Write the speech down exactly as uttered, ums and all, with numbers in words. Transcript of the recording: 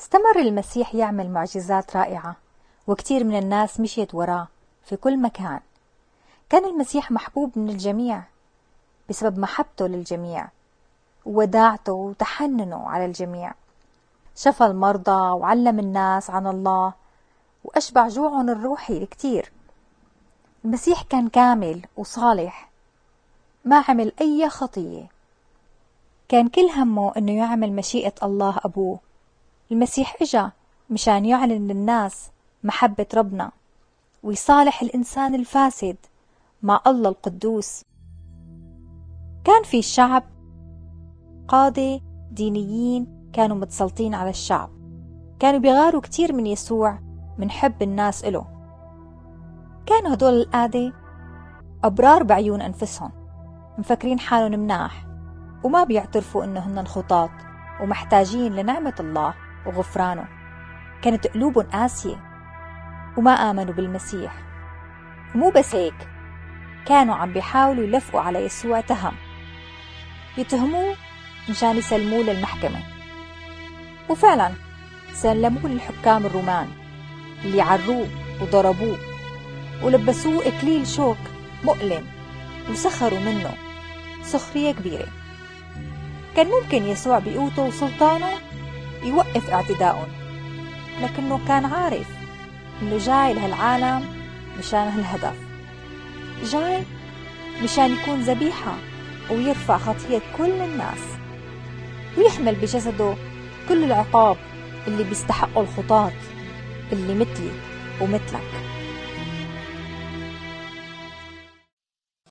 استمر المسيح يعمل معجزات رائعة، وكتير من الناس مشيت وراه في كل مكان. كان المسيح محبوب من الجميع بسبب محبته للجميع ووداعته وتحننه على الجميع. شفى المرضى وعلم الناس عن الله وأشبع جوعهم الروحي الكتير. المسيح كان كامل وصالح، ما عمل أي خطية، كان كل همه أنه يعمل مشيئة الله أبوه. المسيح إجا مشان يعلن للناس محبة ربنا ويصالح الإنسان الفاسد مع الله القدوس. كان في الشعب قادة دينيين كانوا متسلطين على الشعب، كانوا بيغاروا كتير من يسوع من حب الناس إله. كانوا هدول القادة أبرار بعيون أنفسهم، مفكرين حالهم مناح وما بيعترفوا إنه هن خطاة ومحتاجين لنعمة الله وغفرانه. كانت قلوبهم قاسية وما آمنوا بالمسيح. ومو بس هيك، كانوا عم بيحاولوا يلفقوا على يسوع تهم، يتهموه مشان يسلموه للمحكمة. وفعلا سلموه للحكام الرومان اللي عروه وضربوه ولبسوه إكليل شوك مؤلم وسخروا منه سخرية كبيرة. كان ممكن يسوع بقوته وسلطانه يوقف اعتداءهم، لكنه كان عارف إنه جاي لهالعالم مشان هالهدف، جاي مشان يكون ذبيحة ويرفع خطية كل الناس ويحمل بجسده كل العقاب اللي بيستحقوا الخطاة اللي مثلي ومثلك.